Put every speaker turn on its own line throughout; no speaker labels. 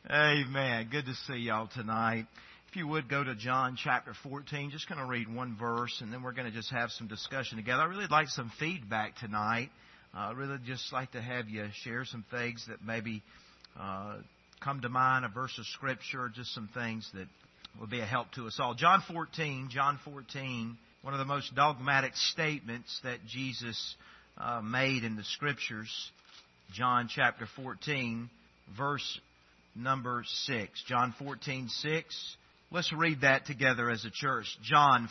Amen. Good to see y'all tonight. If you would go to John chapter 14, just going to read one verse and then we're going to just have some discussion together. I really like some feedback tonight. I really just like to have you share some things that maybe come to mind, a verse of Scripture, just some things that will be a help to us all. John 14, one of the most dogmatic statements that Jesus made in the Scriptures. John chapter 14, verse number 6. John 14:6. Let's read that together as a church. John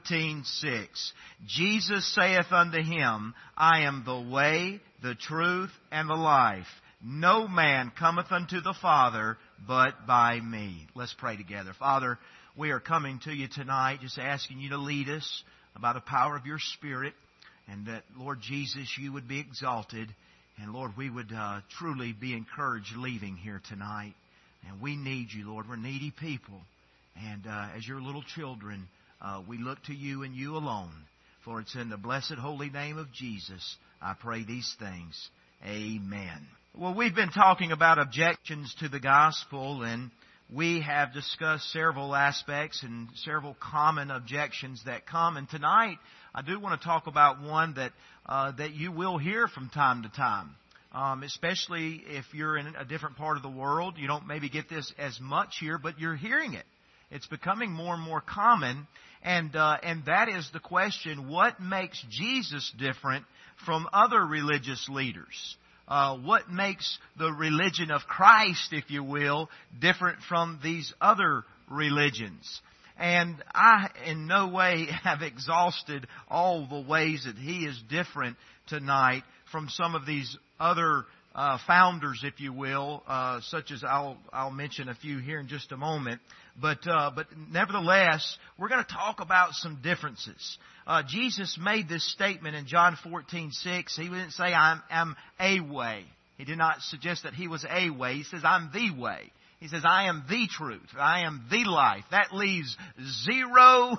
14:6. Jesus saith unto him, I am the way, the truth, and the life. No man cometh unto the Father but by me. Let's pray together. Father, we are coming to you tonight just asking you to lead us by the power of your Spirit, and that, Lord Jesus, you would be exalted. And Lord, we would truly be encouraged leaving here tonight. And we need you, Lord. We're needy people. And as your little children, we look to you and you alone. For it's in the blessed holy name of Jesus I pray these things. Amen. Well, we've been talking about objections to the gospel, and we have discussed several aspects and several common objections that come. And tonight, I do want to talk about one that you will hear from time to time. Especially if you're in a different part of the world. You don't maybe get this as much here, but you're hearing it. It's becoming more and more common. And that is the question, what makes Jesus different from other religious leaders? What makes the religion of Christ, if you will, different from these other religions? And I in no way have exhausted all the ways that He is different tonight from some of these other founders, if you will, such as I'll mention a few here in just a moment. But nevertheless, we're going to talk about some differences. Jesus made this statement in John 14:6. He didn't say, I'm a way. He did not suggest that He was a way. He says, I'm the way. He says, I am the truth. I am the life. That leaves zero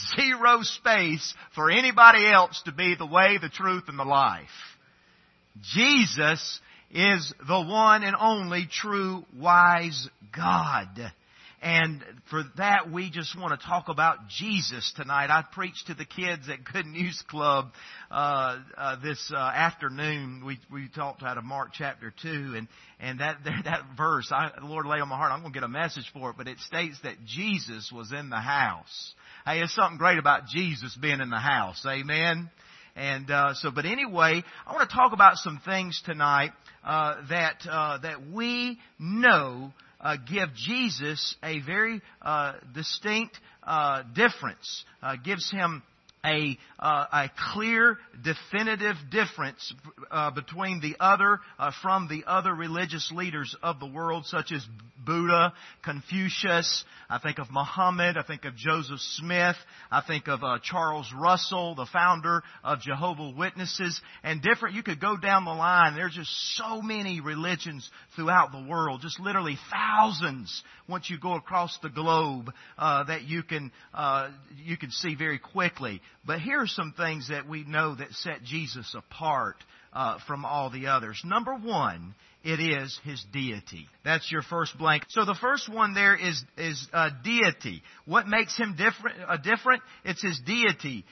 space for anybody else to be the way, the truth, and the life. Jesus is the one and only true, wise God. And for that, we just want to talk about Jesus tonight. I preached to the kids at Good News Club this afternoon. We talked out of Mark chapter 2, and that verse, the Lord lay on my heart. I'm going to get a message for it, but it states that Jesus was in the house. Hey, there's something great about Jesus being in the house. Amen. And but anyway, I want to talk about some things tonight that we know give Jesus a very distinct difference. Gives Him a clear, definitive difference between from the other religious leaders of the world, such as Buddha, Confucius. I think of Muhammad. I think of Joseph Smith. I think of Charles Russell, the founder of Jehovah's Witnesses, and different. You could go down the line. There's just so many religions throughout the world, just literally thousands. Once you go across the globe, that you can see very quickly. But here are some things that we know that set Jesus apart from all the others. Number one, it is His deity. That's your first blank. So the first one there is deity. What makes Him different? It's His deity.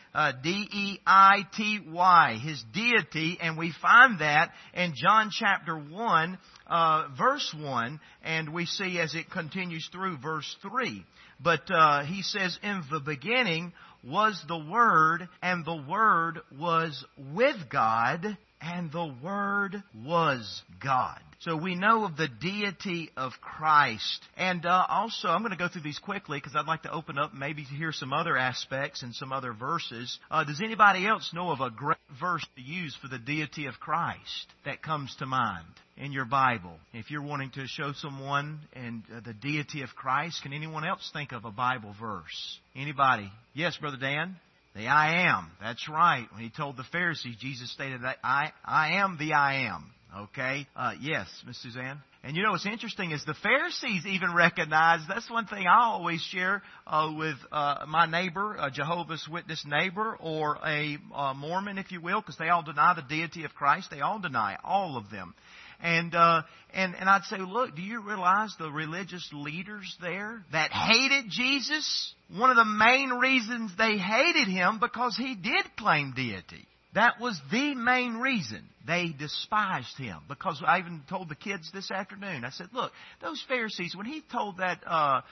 D-E-I-T-Y. His deity. And we find that in John chapter 1, verse 1. And we see as it continues through verse 3. But He says, in the beginning was the Word, and the Word was with God, and the Word was God. So we know of the deity of Christ. And also, I'm going to go through these quickly because I'd like to open up maybe to hear some other aspects and some other verses. Does anybody else know of a great verse to use for the deity of Christ that comes to mind in your Bible? If you're wanting to show someone and the deity of Christ, can anyone else think of a Bible verse? Anybody? Yes, Brother Dan? The I am. That's right. When He told the Pharisees, Jesus stated that I am the I am. Okay? Yes, Miss Suzanne? And you know what's interesting is the Pharisees even recognized, that's one thing I always share with my neighbor, a Jehovah's Witness neighbor, or a Mormon, if you will, because they all deny the deity of Christ. They all deny it, all of them. And I'd say, look, do you realize the religious leaders there that hated Jesus? One of the main reasons they hated him because he did claim deity. That was the main reason they despised him. Because I even told the kids this afternoon, I said, look, those Pharisees, when he told that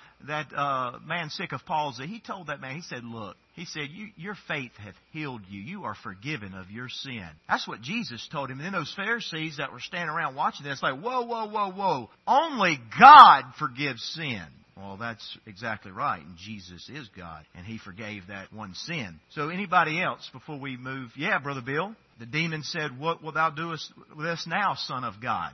man sick of palsy, he told that man, he said, look, he said, your faith hath healed you. You are forgiven of your sin. That's what Jesus told him. And then those Pharisees that were standing around watching this, like, whoa, whoa, whoa, whoa. Only God forgives sin. Well, that's exactly right. And Jesus is God. And He forgave that one sin. So anybody else before we move? Yeah, Brother Bill. The demon said, what wilt thou do with us now, Son of God?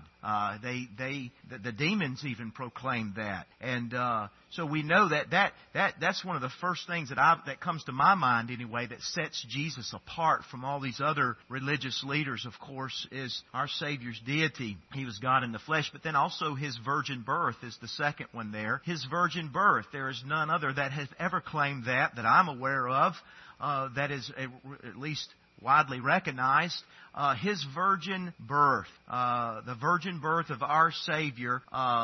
The demons even proclaimed that. And so we know that's one of the first things that comes to my mind anyway that sets Jesus apart from all these other religious leaders, of course, is our Savior's deity. He was God in the flesh, but then also His virgin birth is the second one there. His virgin birth. There is none other that has ever claimed that I'm aware of, that is at least widely recognized. His virgin birth, the virgin birth of our Savior,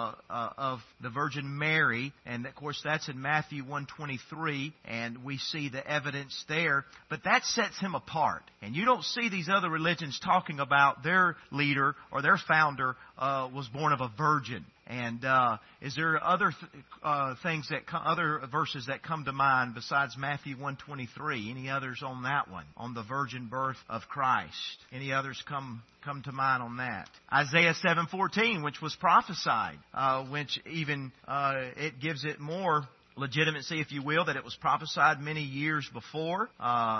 of the Virgin Mary, and of course that's in Matthew 1:23, and we see the evidence there. But that sets Him apart, and you don't see these other religions talking about their leader or their founder was born of a virgin. And is there other things other verses that come to mind besides Matthew 1:23? Any others on that one, on the virgin birth of Christ? Any others come to mind on that? Isaiah 7:14, which was prophesied, which even it gives it more legitimacy, if you will, that it was prophesied many years before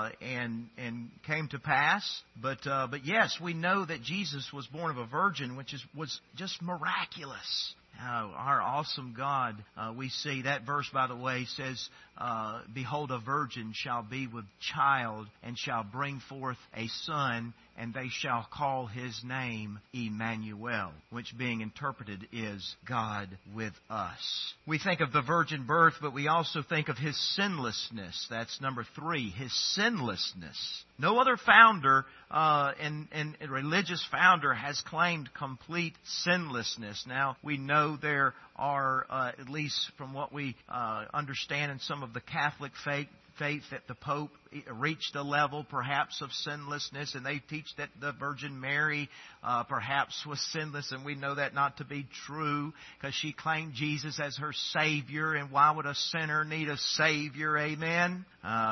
and came to pass. But yes, we know that Jesus was born of a virgin, which was just miraculous. Our awesome God, we see that verse, by the way, says, behold, a virgin shall be with child and shall bring forth a son, and they shall call his name Emmanuel, which being interpreted is God with us. We think of the virgin birth, but we also think of His sinlessness. That's number 3, His sinlessness. No other founder and religious founder has claimed complete sinlessness. Now, we know there are, at least from what we understand in some of the Catholic faith, that the Pope reached a level perhaps of sinlessness, and they teach that the Virgin Mary perhaps was sinless, and we know that not to be true because she claimed Jesus as her Savior, and why would a sinner need a Savior? Amen?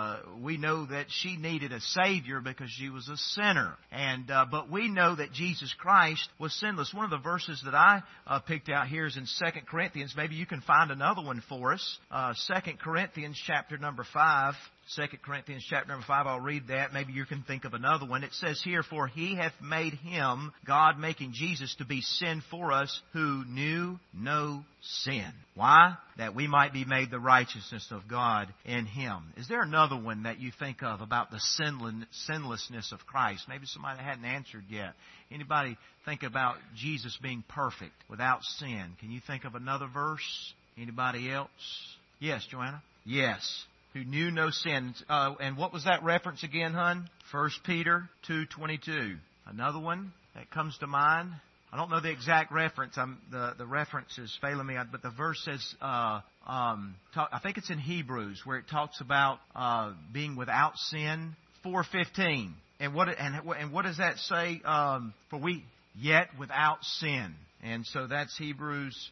We know that she needed a Savior because she was a sinner, but we know that Jesus Christ was sinless. One of the verses that I picked out here is in 2 Corinthians. Maybe you can find another one for us. 2 Corinthians chapter number 5. 2 Corinthians chapter number 5, I'll read that. Maybe you can think of another one. It says here, for He hath made Him, God making Jesus, to be sin for us who knew no sin. Why? That we might be made the righteousness of God in Him. Is there another one that you think of about the sinlessness of Christ? Maybe somebody hadn't answered yet. Anybody think about Jesus being perfect without sin? Can you think of another verse? Anybody else? Yes, Joanna? Yes. Who knew no sin. And what was that reference again, hon? 1 Peter 2:22. Another one that comes to mind. I don't know the exact reference. The reference is failing me, but the verse says, I think it's in Hebrews, where it talks about being without sin. 4:15. And what does that say? For we yet without sin. And so that's Hebrews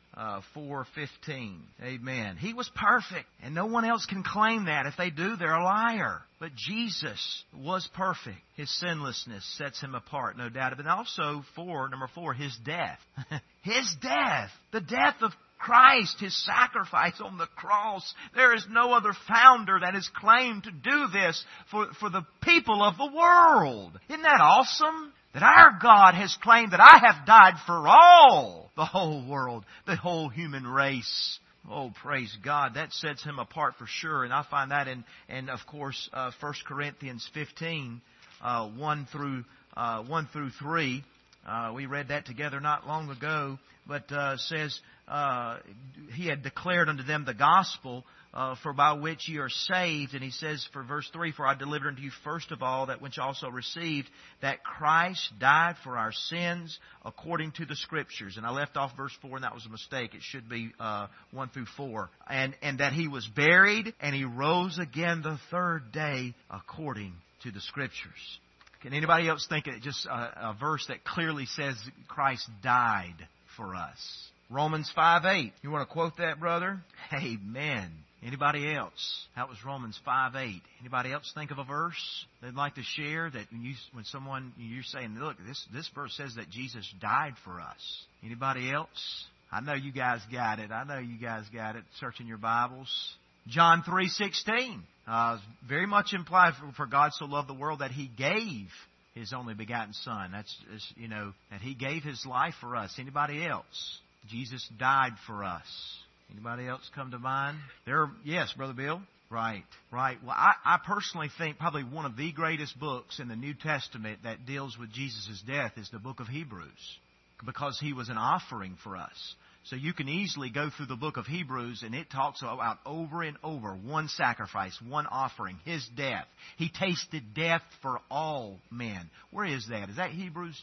4:15. Amen. He was perfect, and no one else can claim that. If they do, they're a liar. But Jesus was perfect. His sinlessness sets Him apart, no doubt. But also, number 4, His death. His death. The death of Christ, His sacrifice on the cross. There is no other founder that has claimed to do this for the people of the world. Isn't that awesome? That our God has claimed that I have died for all, the whole world, the whole human race. Oh, praise God. That sets Him apart for sure. And I find that in of course, 1 Corinthians 15, 1 through 3. We read that together not long ago. But says, he had declared unto them the gospel, for by which ye are saved. And he says for verse 3, for I delivered unto you first of all that which also received, that Christ died for our sins according to the Scriptures. And I left off verse 4, and that was a mistake. It should be 1 through 4. And that he was buried, and he rose again the third day according to the Scriptures. Can anybody else think of just a verse that clearly says Christ died for us? Romans 5:8. You want to quote that, brother? Amen. Anybody else? That was Romans 5:8. Anybody else think of a verse they'd like to share that when someone you're saying, look, this verse says that Jesus died for us. Anybody else? I know you guys got it. Searching your Bibles. John 3:16. Very much implied for God so loved the world that He gave His only begotten Son. That's that He gave His life for us. Anybody else? Jesus died for us. Anybody else come to mind? Yes, Brother Bill? Right. Well, I personally think probably one of the greatest books in the New Testament that deals with Jesus' death is the book of Hebrews, because He was an offering for us. So you can easily go through the book of Hebrews, and it talks about over and over one sacrifice, one offering, His death. He tasted death for all men. Where is that? Is that Hebrews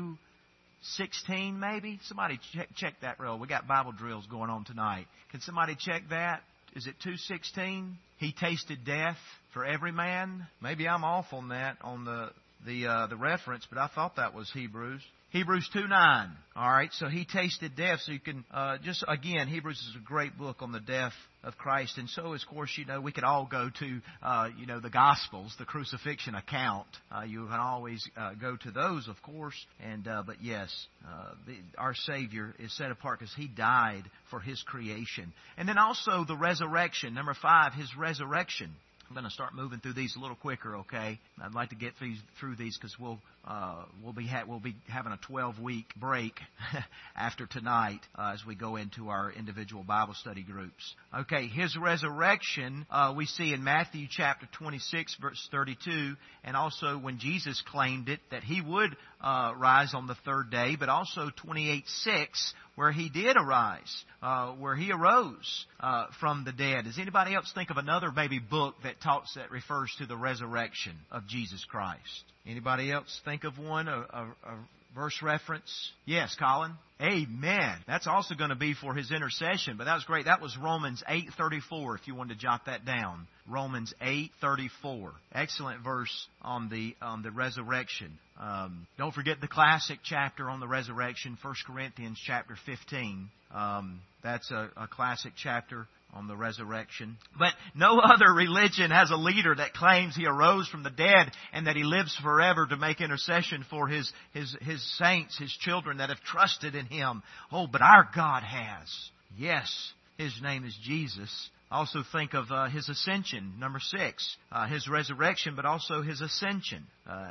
2:16 maybe? Somebody check that real. We got Bible drills going on tonight. Can somebody check that? Is it 2:16? He tasted death for every man. Maybe I'm off on that on the reference, but I thought that was Hebrews. Hebrews 2:9. All right, so He tasted death. So you can Hebrews is a great book on the death of Christ, and so of course we could all go to the Gospels, the crucifixion account. You can always go to those, of course, but yes, our Savior is set apart because He died for His creation, and then also the resurrection. Number 5, His resurrection. I'm going to start moving through these a little quicker, okay? I'd like to get through these because we'll be having a 12-week break after tonight as we go into our individual Bible study groups. Okay, His resurrection we see in Matthew chapter 26, verse 32, and also when Jesus claimed it that He would rise on the third day, but also 28:6, where He did arise, where He arose from the dead. Does anybody else think of another maybe book that refers to the resurrection of Jesus Christ? Anybody else think of one, a verse reference? Yes, Colin? Amen. That's also going to be for His intercession, but that was great. That was Romans 8:34, if you wanted to jot that down. Romans 8:34. Excellent verse on the resurrection. Don't forget the classic chapter on the resurrection, 1 Corinthians chapter 15. That's a classic chapter on the resurrection. But no other religion has a leader that claims He arose from the dead and that He lives forever to make intercession for His saints, His children that have trusted in Him. Oh, but our God has. Yes, His name is Jesus. Also think of His ascension, number 6. His resurrection, but also His ascension.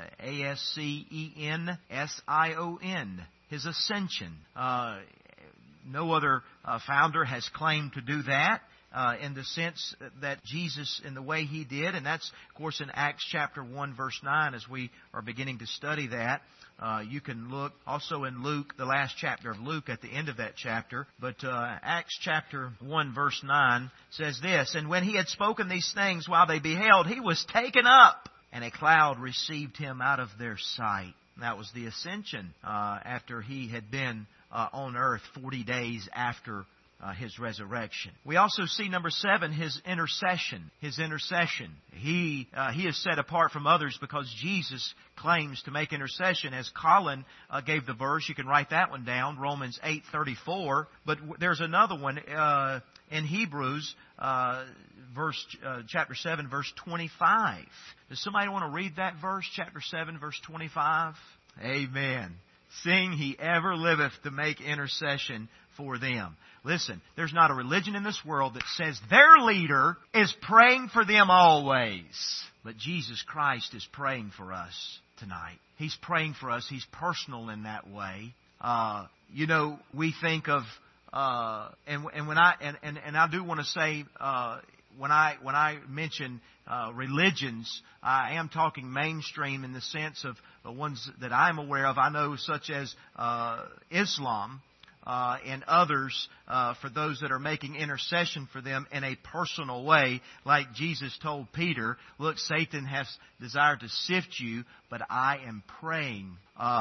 Ascension. His ascension. No other founder has claimed to do that in the sense that Jesus, in the way He did. And that's, of course, in Acts chapter 1, verse 9, as we are beginning to study that. You can look also in Luke, the last chapter of Luke, at the end of that chapter. But Acts chapter 1, verse 9 says this, and when He had spoken these things while they beheld, He was taken up, and a cloud received Him out of their sight. And that was the ascension after He had been on earth 40 days after His resurrection. We also see number 7, His intercession. His intercession. He is set apart from others because Jesus claims to make intercession. As Colin gave the verse, you can write that one down, Romans 8:34. But there's another one in Hebrews, chapter 7, verse 25. Does somebody want to read that verse, chapter 7, verse 25? Amen. Seeing He ever liveth to make intercession for them. Listen, there's not a religion in this world that says their leader is praying for them always. But Jesus Christ is praying for us tonight. He's praying for us. He's personal in that way. We think of, and I do want to say, when I mention religions, I am talking mainstream in the sense of the ones that I'm aware of. I know such as Islam. and others, for those that are making intercession for them in a personal way, like Jesus told Peter, look, Satan has desired to sift you, but I am praying.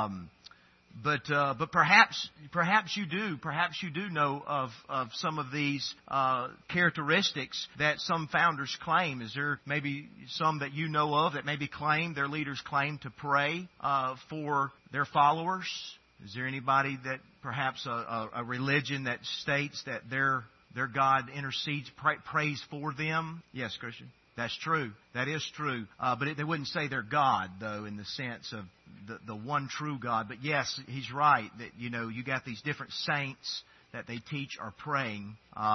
But perhaps you do know of some of these characteristics that some founders claim. Is there maybe some that you know of that maybe their leaders claim to pray for their followers? Is there anybody that perhaps a religion that states that their God intercedes, prays for them? Yes, Christian. That's true. That is true. But they wouldn't say they're God, though, in the sense of the one true God. But yes, he's right that, you got these different saints that they teach are praying.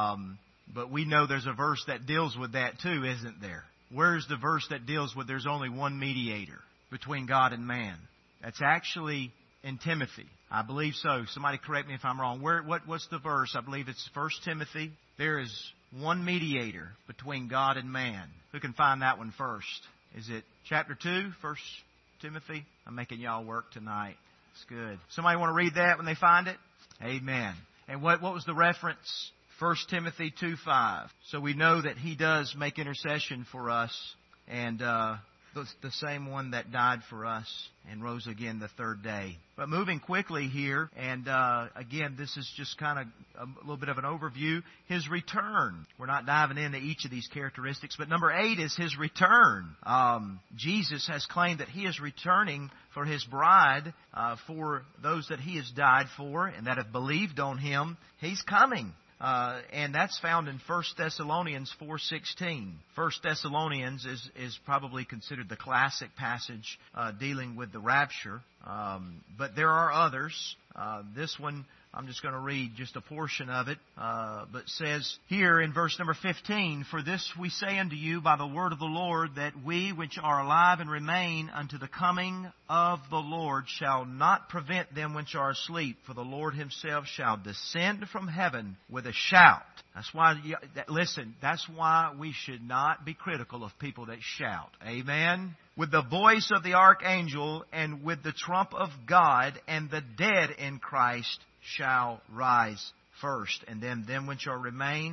But we know there's a verse that deals with that too, isn't there? Where's the verse that deals with there's only one mediator between God and man? That's actually in Timothy. I believe so. Somebody correct me if I'm wrong. What's the verse? I believe it's 1 Timothy. There is one mediator between God and man. Who can find that one first? Is it chapter 2, 1 Timothy? I'm making y'all work tonight. It's good. Somebody want to read that when they find it? Amen. And what was the reference? 1 Timothy 2:5. So we know that he does make intercession for us, and the same one that died for us and rose again the third day. But moving quickly here, and again, this is just kind of a little bit of an overview. His return. We're not diving into each of these characteristics, but number 8 is His return. Jesus has claimed that He is returning for His bride, for those that He has died for and that have believed on Him. He's coming. And that's found in 1 Thessalonians 4:16. 1 Thessalonians is probably considered the classic passage dealing with the rapture. But there are others. This one, I'm just going to read just a portion of it. But says here in verse number 15, for this we say unto you by the word of the Lord, that we which are alive and remain unto the coming of the Lord shall not prevent them which are asleep. For the Lord Himself shall descend from heaven with a shout. That's why, listen, that's why we should not be critical of people that shout. Amen? With the voice of the archangel and with the trump of God, and the dead in Christ shall rise first. And then them which are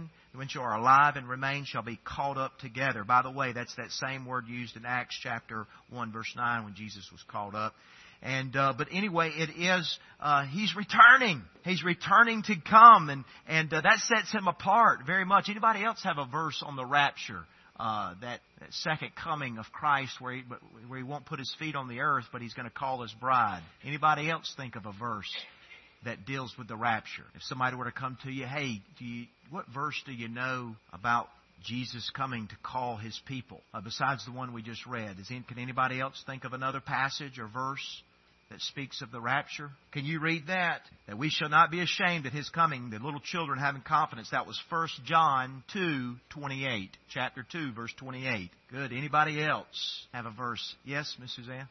alive and remain shall be caught up together. By the way, that's that same word used in Acts chapter 1 verse 9 when Jesus was caught up. And but anyway, it is He's returning. He's returning to come, and that sets Him apart very much. Anybody else have a verse on the rapture? That second coming of Christ where he won't put His feet on the earth, but He's going to call His bride. Anybody else think of a verse that deals with the rapture? If somebody were to come to you, hey, what verse do you know about Jesus coming to call His people, besides the one we just read? Can anybody else think of another passage or verse that speaks of the rapture? Can you read that? That we shall not be ashamed at His coming, the little children having confidence. That was 1 John 2:28. Chapter 2, verse 28. Good. Anybody else have a verse? Yes, Miss Suzanne?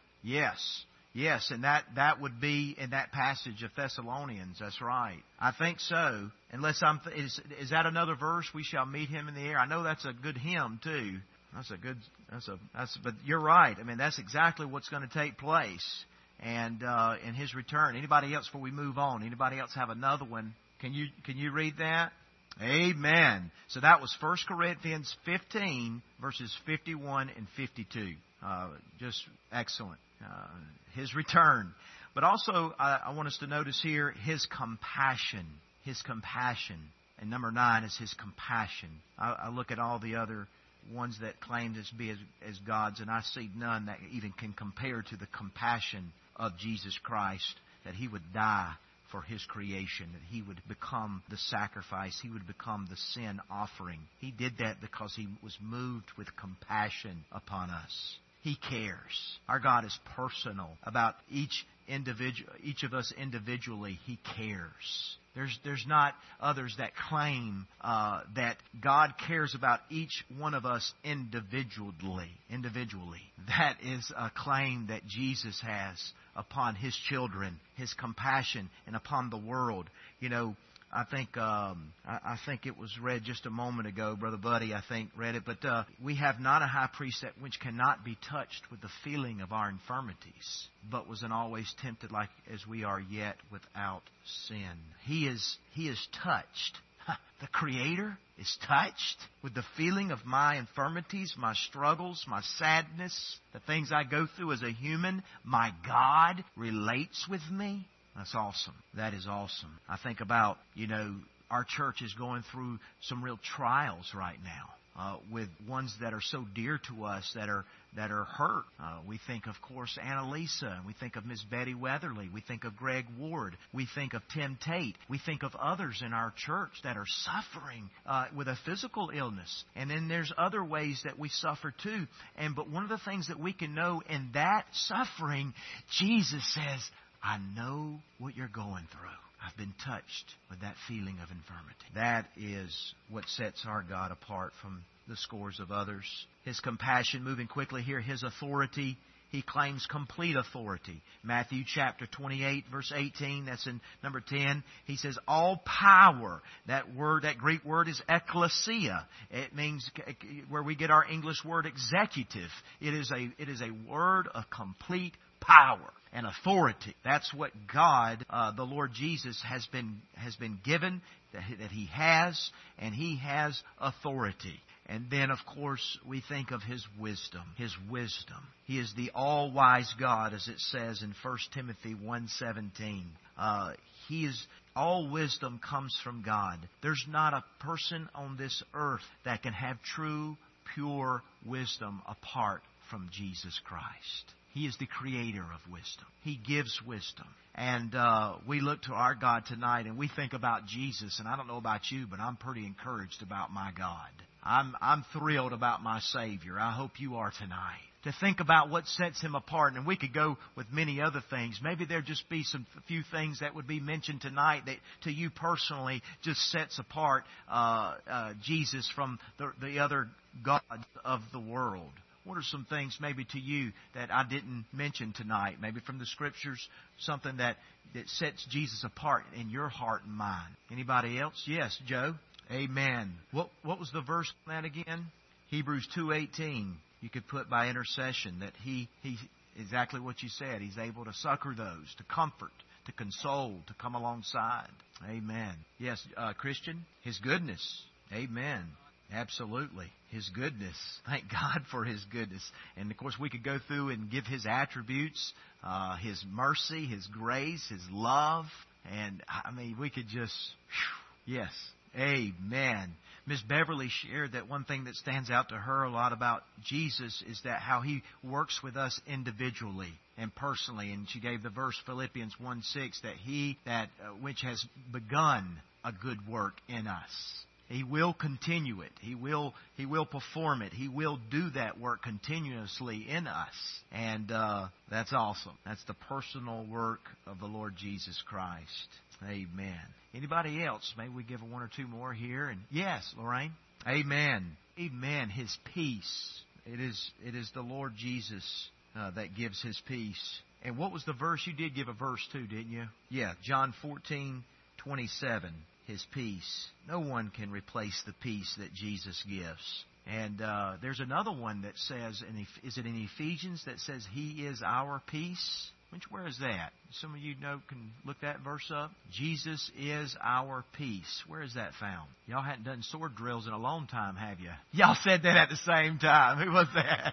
Yes, and that would be in that passage of Thessalonians. That's right. I think so. Unless is that another verse? We shall meet Him in the air. I know that's a good hymn too. But you're right. I mean, that's exactly what's going to take place. And in His return. Anybody else before we move on? Anybody else have another one? Can you read that? Amen. So that was 1 Corinthians 15 verses 51 and 52. Just excellent. His return. But also I want us to notice here His compassion. His compassion. And number 9 is His compassion. I look at all the other ones that claim to be as gods, and I see none that even can compare to the compassion of Jesus Christ, that He would die for His creation, that He would become the sacrifice, He would become the sin offering. He did that because He was moved with compassion upon us. He cares. Our God is personal about each of us individually. He cares. There's not others that claim that God cares about each one of us individually. That is a claim that Jesus has upon His children, His compassion, and upon the world. I think it was read just a moment ago. Brother Buddy, I think, read it. But we have not a high priest that which cannot be touched with the feeling of our infirmities, but was in all ways tempted like as we are, yet without sin. He is touched. The Creator is touched with the feeling of my infirmities, my struggles, my sadness, the things I go through as a human. My God relates with me. That's awesome. That is awesome. I think about, our church is going through some real trials right now with ones that are so dear to us that are hurt. We think, of course, Annalisa, and we think of Miss Betty Weatherly. We think of Greg Ward. We think of Tim Tate. We think of others in our church that are suffering with a physical illness. And then there's other ways that we suffer too. But one of the things that we can know in that suffering, Jesus says, I know what you're going through. I've been touched with that feeling of infirmity. That is what sets our God apart from the scores of others. His compassion, moving quickly here, His authority. He claims complete authority. Matthew chapter 28, verse 18, that's in number 10. He says, all power. That Greek word is ekklesia. It means where we get our English word executive. It is a word of complete power and authority. That's what God, the Lord Jesus, has been given, that He has, and He has authority. And then, of course, we think of His wisdom. His wisdom. He is the all-wise God, as it says in 1 Timothy 1:17. All wisdom comes from God. There's not a person on this earth that can have true, pure wisdom apart from Jesus Christ. He is the creator of wisdom. He gives wisdom. And we look to our God tonight and we think about Jesus. And I don't know about you, but I'm pretty encouraged about my God. I'm thrilled about my Savior. I hope you are tonight. To think about what sets Him apart. And we could go with many other things. Maybe there'd just be a few things that would be mentioned tonight that to you personally just sets apart Jesus from the other gods of the world. What are some things maybe to you that I didn't mention tonight? Maybe from the Scriptures, something that sets Jesus apart in your heart and mind. Anybody else? Yes, Joe. Amen. What was the verse on that again? Hebrews 2:18. You could put by intercession that He exactly what you said. He's able to succor those, to comfort, to console, to come alongside. Amen. Yes, Christian, His goodness. Amen. Absolutely. His goodness. Thank God for His goodness. And of course we could go through and give His attributes, His mercy, His grace, His love. And I mean, we could just, yes. Amen. Miss Beverly shared that one thing that stands out to her a lot about Jesus is that how He works with us individually and personally. And she gave the verse Philippians 1:6 that He which has begun a good work in us. He will continue it. He will perform it. He will do that work continuously in us. And that's awesome. That's the personal work of the Lord Jesus Christ. Amen. Anybody else? Maybe we give one or two more here. And yes, Lorraine. Amen. Amen. His peace. It is the Lord Jesus that gives His peace. And what was the verse? You did give a verse too, didn't you? Yeah, John 14:27. His peace. No one can replace the peace that Jesus gives. And there's another one that says, is it in Ephesians that says He is our peace? Where is that? Some of you can look that verse up. Jesus is our peace. Where is that found? Y'all hadn't done sword drills in a long time, have you? Y'all said that at the same time. Who was that?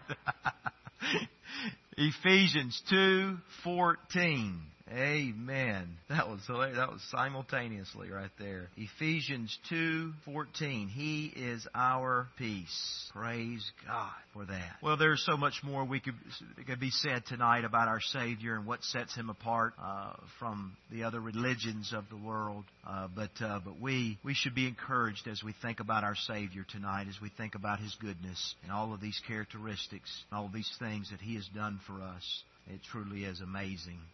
Ephesians 2:14. Amen. That was simultaneously right there. Ephesians 2:14. He is our peace. Praise God for that. Well, there's so much more could be said tonight about our Savior and what sets Him apart from the other religions of the world. But we should be encouraged as we think about our Savior tonight, as we think about His goodness and all of these characteristics, all of these things that He has done for us. It truly is amazing.